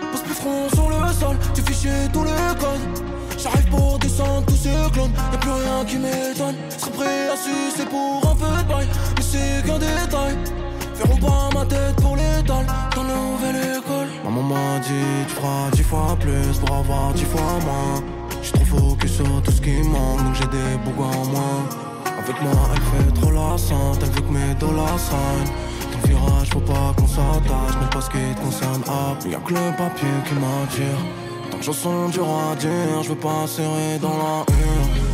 Pose plus front sur le sol, tu fichier tous les codes. J'arrive pour descendre tous ces clones, y'a plus rien qui m'étonne. Serais prêt à sucer pour un peu de bail, mais c'est qu'un détail. Faire au bas ma tête pour l'étal, dans la nouvelle école. Maman m'a dit, tu feras 10 fois plus pour avoir 10 fois moins. J'suis trop focus sur tout ce qui manque, donc j'ai des bougs en moins. Avec moi elle fait trop la sainte, elle veut que mes dollars signent. Dans le virage faut pas qu'on s'attache, mais pas ce qui te concerne. Ah, y'a que le papier qui m'attire. Tant que chansons dur à dire, je veux pas serrer dans la hurle.